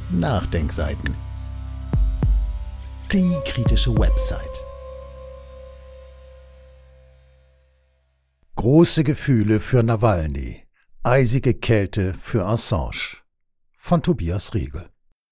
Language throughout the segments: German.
Nachdenkseiten. Die kritische Website. Große Gefühle für Nawalny, eisige Kälte für Assange. Von Tobias Riegel.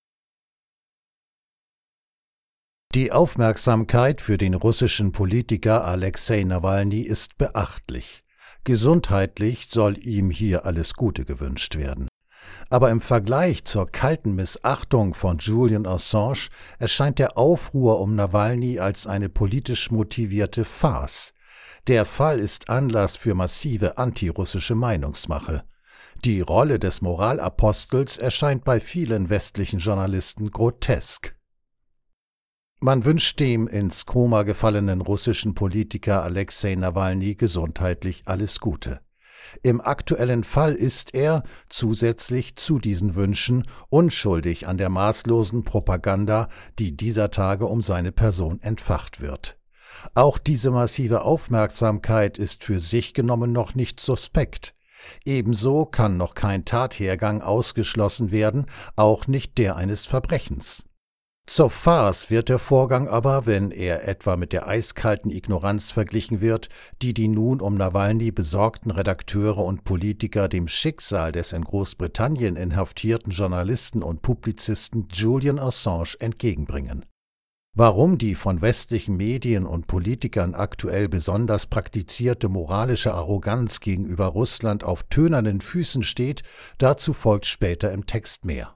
Die Aufmerksamkeit für den russischen Politiker Alexei Nawalny ist beachtlich. Gesundheitlich soll ihm hier alles Gute gewünscht werden. Aber im Vergleich zur kalten Missachtung von Julian Assange erscheint der Aufruhr um Nawalny als eine politisch motivierte Farce. Der Fall ist Anlass für massive antirussische Meinungsmache. Die Rolle des Moralapostels erscheint bei vielen westlichen Journalisten grotesk. Man wünscht dem ins Koma gefallenen russischen Politiker Alexei Nawalny gesundheitlich alles Gute. Im aktuellen Fall ist er, zusätzlich zu diesen Wünschen, unschuldig an der maßlosen Propaganda, die dieser Tage um seine Person entfacht wird. Auch diese massive Aufmerksamkeit ist für sich genommen noch nicht suspekt. Ebenso kann noch kein Tathergang ausgeschlossen werden, auch nicht der eines Verbrechens. Zur Farce wird der Vorgang aber, wenn er etwa mit der eiskalten Ignoranz verglichen wird, die die nun um Nawalny besorgten Redakteure und Politiker dem Schicksal des in Großbritannien inhaftierten Journalisten und Publizisten Julian Assange entgegenbringen. Warum die von westlichen Medien und Politikern aktuell besonders praktizierte moralische Arroganz gegenüber Russland auf tönernen Füßen steht, dazu folgt später im Text mehr.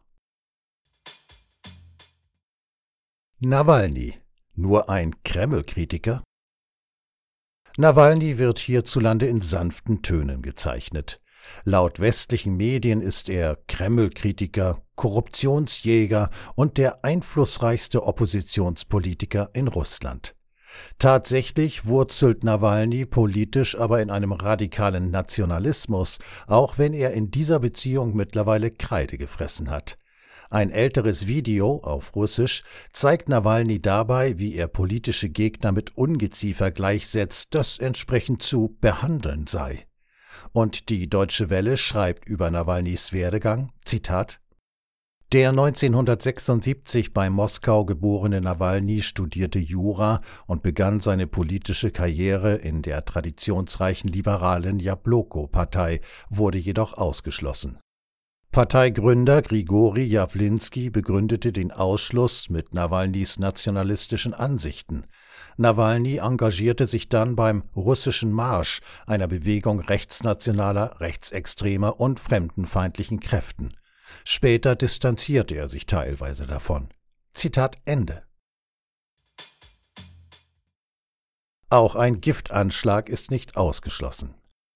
Nawalny, nur ein Kreml-Kritiker? Nawalny wird hierzulande in sanften Tönen gezeichnet. Laut westlichen Medien ist er Kreml-Kritiker, Korruptionsjäger und der einflussreichste Oppositionspolitiker in Russland. Tatsächlich wurzelt Nawalny politisch aber in einem radikalen Nationalismus, auch wenn er in dieser Beziehung mittlerweile Kreide gefressen hat. Ein älteres Video auf Russisch zeigt Nawalny dabei, wie er politische Gegner mit Ungeziefer gleichsetzt, das entsprechend zu behandeln sei. Und die Deutsche Welle schreibt über Nawalnys Werdegang, Zitat: Der 1976 bei Moskau geborene Nawalny studierte Jura und begann seine politische Karriere in der traditionsreichen liberalen Jabloko-Partei, wurde jedoch ausgeschlossen. Parteigründer Grigori Jawlinski begründete den Ausschluss mit Nawalnys nationalistischen Ansichten. Nawalny engagierte sich dann beim Russischen Marsch, einer Bewegung rechtsnationaler, rechtsextremer und fremdenfeindlichen Kräften. Später distanzierte er sich teilweise davon. Zitat Ende. Auch ein Giftanschlag ist nicht ausgeschlossen.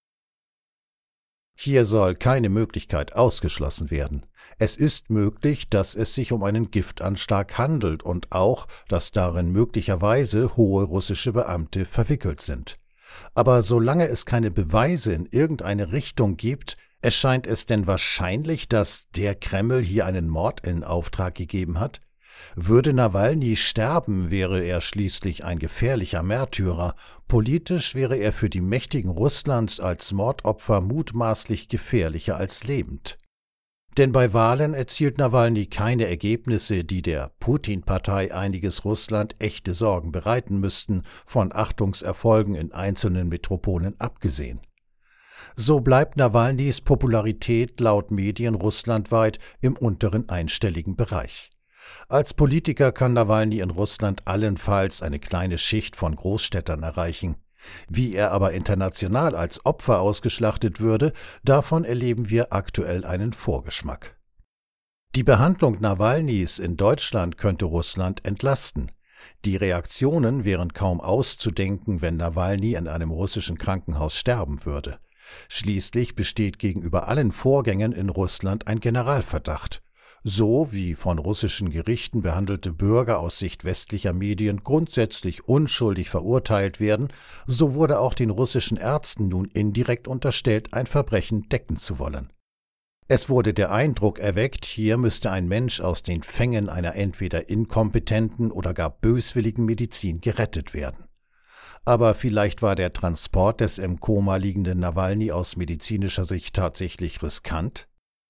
Hier soll keine Möglichkeit ausgeschlossen werden. Es ist möglich, dass es sich um einen Giftanschlag handelt und auch, dass darin möglicherweise hohe russische Beamte verwickelt sind. Aber solange es keine Beweise in irgendeine Richtung gibt, erscheint es denn wahrscheinlich, dass der Kreml hier einen Mord in Auftrag gegeben hat? Würde Nawalny sterben, wäre er schließlich ein gefährlicher Märtyrer. Politisch wäre er für die Mächtigen Russlands als Mordopfer mutmaßlich gefährlicher als lebend. Denn bei Wahlen erzielt Nawalny keine Ergebnisse, die der Putin-Partei einiges Russland echte Sorgen bereiten müssten, von Achtungserfolgen in einzelnen Metropolen abgesehen. So bleibt Nawalnys Popularität laut Medien russlandweit im unteren einstelligen Bereich. Als Politiker kann Nawalny in Russland allenfalls eine kleine Schicht von Großstädtern erreichen. Wie er aber international als Opfer ausgeschlachtet würde, davon erleben wir aktuell einen Vorgeschmack. Die Behandlung Nawalnys in Deutschland könnte Russland entlasten. Die Reaktionen wären kaum auszudenken, wenn Nawalny in einem russischen Krankenhaus sterben würde. Schließlich besteht gegenüber allen Vorgängen in Russland ein Generalverdacht. So wie von russischen Gerichten behandelte Bürger aus Sicht westlicher Medien grundsätzlich unschuldig verurteilt werden, so wurde auch den russischen Ärzten nun indirekt unterstellt, ein Verbrechen decken zu wollen. Es wurde der Eindruck erweckt, hier müsste ein Mensch aus den Fängen einer entweder inkompetenten oder gar böswilligen Medizin gerettet werden. Aber vielleicht war der Transport des im Koma liegenden Nawalny aus medizinischer Sicht tatsächlich riskant?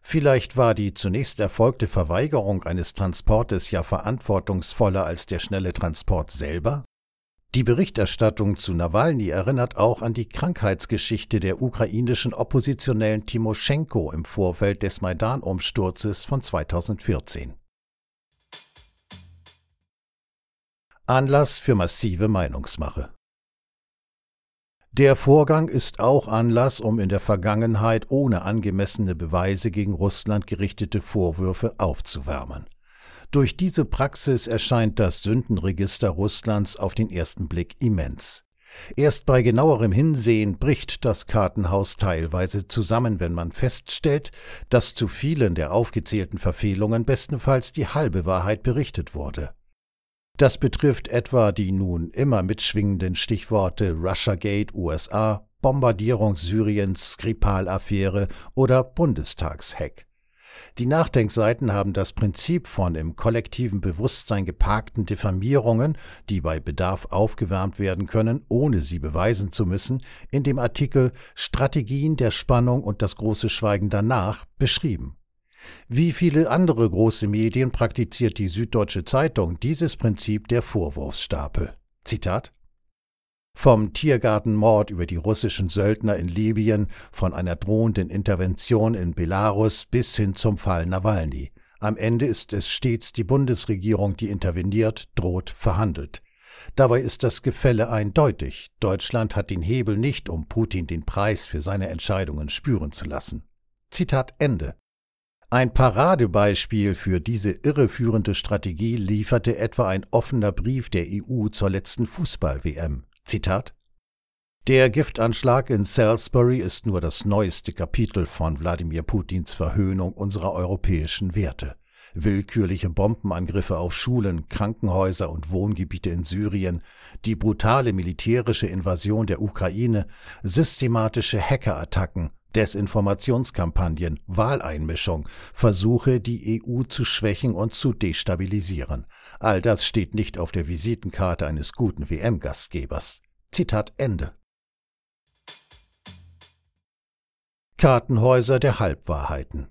Vielleicht war die zunächst erfolgte Verweigerung eines Transportes ja verantwortungsvoller als der schnelle Transport selber? Die Berichterstattung zu Nawalny erinnert auch an die Krankheitsgeschichte der ukrainischen Oppositionellen Timoschenko im Vorfeld des Maidan-Umsturzes von 2014. Anlass für massive Meinungsmache. Der Vorgang ist auch Anlass, um in der Vergangenheit ohne angemessene Beweise gegen Russland gerichtete Vorwürfe aufzuwärmen. Durch diese Praxis erscheint das Sündenregister Russlands auf den ersten Blick immens. Erst bei genauerem Hinsehen bricht das Kartenhaus teilweise zusammen, wenn man feststellt, dass zu vielen der aufgezählten Verfehlungen bestenfalls die halbe Wahrheit berichtet wurde. Das betrifft etwa die nun immer mitschwingenden Stichworte Russiagate USA, Bombardierung Syriens, Skripal-Affäre oder Bundestagshack. Die Nachdenkseiten haben das Prinzip von im kollektiven Bewusstsein geparkten Diffamierungen, die bei Bedarf aufgewärmt werden können, ohne sie beweisen zu müssen, in dem Artikel »Strategien der Spannung und das große Schweigen danach« beschrieben. Wie viele andere große Medien praktiziert die Süddeutsche Zeitung dieses Prinzip der Vorwurfsstapel. Zitat: Vom Tiergartenmord über die russischen Söldner in Libyen, von einer drohenden Intervention in Belarus bis hin zum Fall Nawalny. Am Ende ist es stets die Bundesregierung, die interveniert, droht, verhandelt. Dabei ist das Gefälle eindeutig. Deutschland hat den Hebel nicht, um Putin den Preis für seine Entscheidungen spüren zu lassen. Zitat Ende. Ein Paradebeispiel für diese irreführende Strategie lieferte etwa ein offener Brief der EU zur letzten Fußball-WM. Zitat: Der Giftanschlag in Salisbury ist nur das neueste Kapitel von Wladimir Putins Verhöhnung unserer europäischen Werte. Willkürliche Bombenangriffe auf Schulen, Krankenhäuser und Wohngebiete in Syrien, die brutale militärische Invasion der Ukraine, systematische Hackerattacken, Desinformationskampagnen, Wahleinmischung, Versuche, die EU zu schwächen und zu destabilisieren. All das steht nicht auf der Visitenkarte eines guten WM-Gastgebers. Zitat Ende. Kartenhäuser der Halbwahrheiten.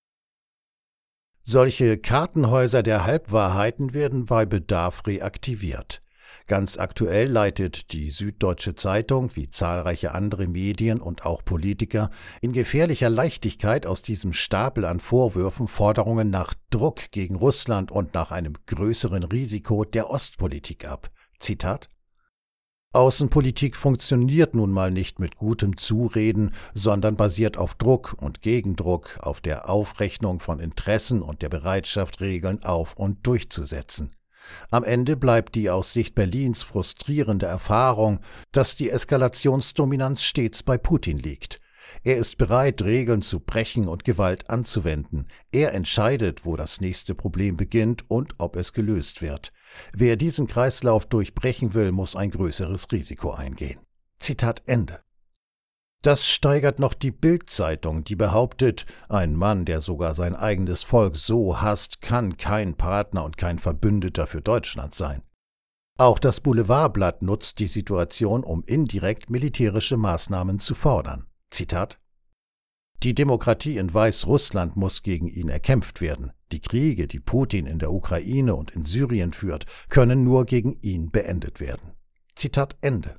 Solche Kartenhäuser der Halbwahrheiten werden bei Bedarf reaktiviert. Ganz aktuell leitet die Süddeutsche Zeitung, wie zahlreiche andere Medien und auch Politiker, in gefährlicher Leichtigkeit aus diesem Stapel an Vorwürfen Forderungen nach Druck gegen Russland und nach einem größeren Risiko der Ostpolitik ab. Zitat: Außenpolitik funktioniert nun mal nicht mit gutem Zureden, sondern basiert auf Druck und Gegendruck, auf der Aufrechnung von Interessen und der Bereitschaft, Regeln auf- und durchzusetzen. Am Ende bleibt die aus Sicht Berlins frustrierende Erfahrung, dass die Eskalationsdominanz stets bei Putin liegt. Er ist bereit, Regeln zu brechen und Gewalt anzuwenden. Er entscheidet, wo das nächste Problem beginnt und ob es gelöst wird. Wer diesen Kreislauf durchbrechen will, muss ein größeres Risiko eingehen. Zitat Ende. Das steigert noch die Bild-Zeitung, die behauptet, ein Mann, der sogar sein eigenes Volk so hasst, kann kein Partner und kein Verbündeter für Deutschland sein. Auch das Boulevardblatt nutzt die Situation, um indirekt militärische Maßnahmen zu fordern. Zitat: Die Demokratie in Weißrussland muss gegen ihn erkämpft werden. Die Kriege, die Putin in der Ukraine und in Syrien führt, können nur gegen ihn beendet werden. Zitat Ende.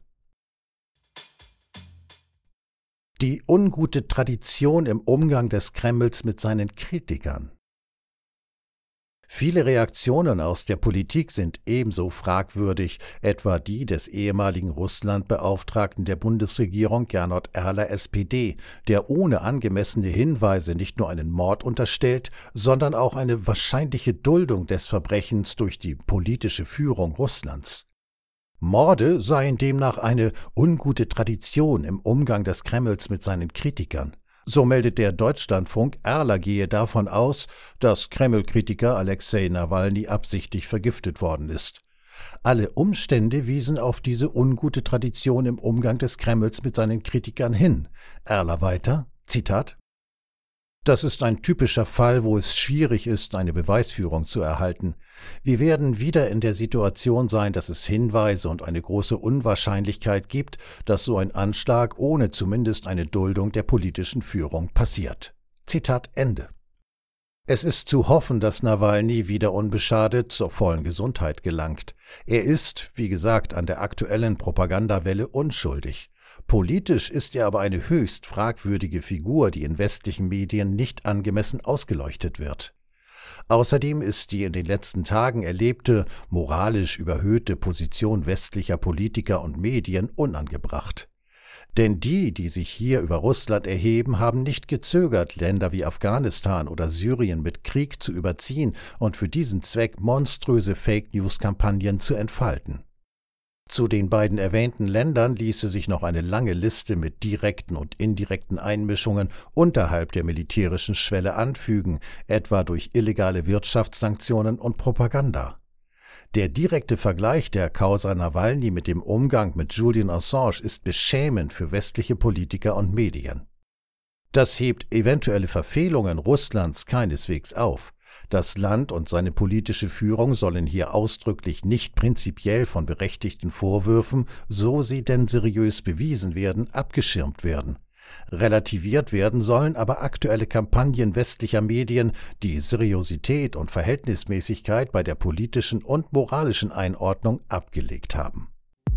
Die ungute Tradition im Umgang des Kremls mit seinen Kritikern. Viele Reaktionen aus der Politik sind ebenso fragwürdig, etwa die des ehemaligen Russlandbeauftragten der Bundesregierung Gernot Erler SPD, der ohne angemessene Hinweise nicht nur einen Mord unterstellt, sondern auch eine wahrscheinliche Duldung des Verbrechens durch die politische Führung Russlands. Morde seien demnach eine ungute Tradition im Umgang des Kremls mit seinen Kritikern. So meldet der Deutschlandfunk, Erler gehe davon aus, dass Kreml-Kritiker Alexei Nawalny absichtlich vergiftet worden ist. Alle Umstände wiesen auf diese ungute Tradition im Umgang des Kremls mit seinen Kritikern hin. Erler weiter, Zitat: Das ist ein typischer Fall, wo es schwierig ist, eine Beweisführung zu erhalten. Wir werden wieder in der Situation sein, dass es Hinweise und eine große Unwahrscheinlichkeit gibt, dass so ein Anschlag ohne zumindest eine Duldung der politischen Führung passiert. Zitat Ende. Es ist zu hoffen, dass Nawalny wieder unbeschadet zur vollen Gesundheit gelangt. Er ist, wie gesagt, an der aktuellen Propagandawelle unschuldig. Politisch ist er aber eine höchst fragwürdige Figur, die in westlichen Medien nicht angemessen ausgeleuchtet wird. Außerdem ist die in den letzten Tagen erlebte, moralisch überhöhte Position westlicher Politiker und Medien unangebracht. Denn die sich hier über Russland erheben, haben nicht gezögert, Länder wie Afghanistan oder Syrien mit Krieg zu überziehen und für diesen Zweck monströse Fake-News-Kampagnen zu entfalten. Zu den beiden erwähnten Ländern ließe sich noch eine lange Liste mit direkten und indirekten Einmischungen unterhalb der militärischen Schwelle anfügen, etwa durch illegale Wirtschaftssanktionen und Propaganda. Der direkte Vergleich der Causa Nawalny mit dem Umgang mit Julian Assange ist beschämend für westliche Politiker und Medien. Das hebt eventuelle Verfehlungen Russlands keineswegs auf. Das Land und seine politische Führung sollen hier ausdrücklich nicht prinzipiell von berechtigten Vorwürfen, so sie denn seriös bewiesen werden, abgeschirmt werden. Relativiert werden sollen aber aktuelle Kampagnen westlicher Medien, die Seriosität und Verhältnismäßigkeit bei der politischen und moralischen Einordnung abgelegt haben.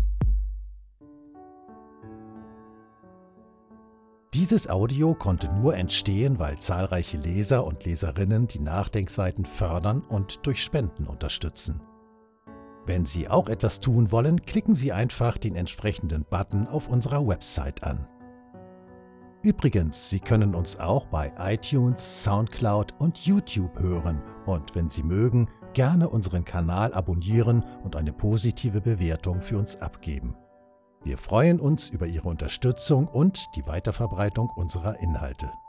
Dieses Audio konnte nur entstehen, weil zahlreiche Leser und Leserinnen die Nachdenkseiten fördern und durch Spenden unterstützen. Wenn Sie auch etwas tun wollen, klicken Sie einfach den entsprechenden Button auf unserer Website an. Übrigens, Sie können uns auch bei iTunes, Soundcloud und YouTube hören und wenn Sie mögen, gerne unseren Kanal abonnieren und eine positive Bewertung für uns abgeben. Wir freuen uns über Ihre Unterstützung und die Weiterverbreitung unserer Inhalte.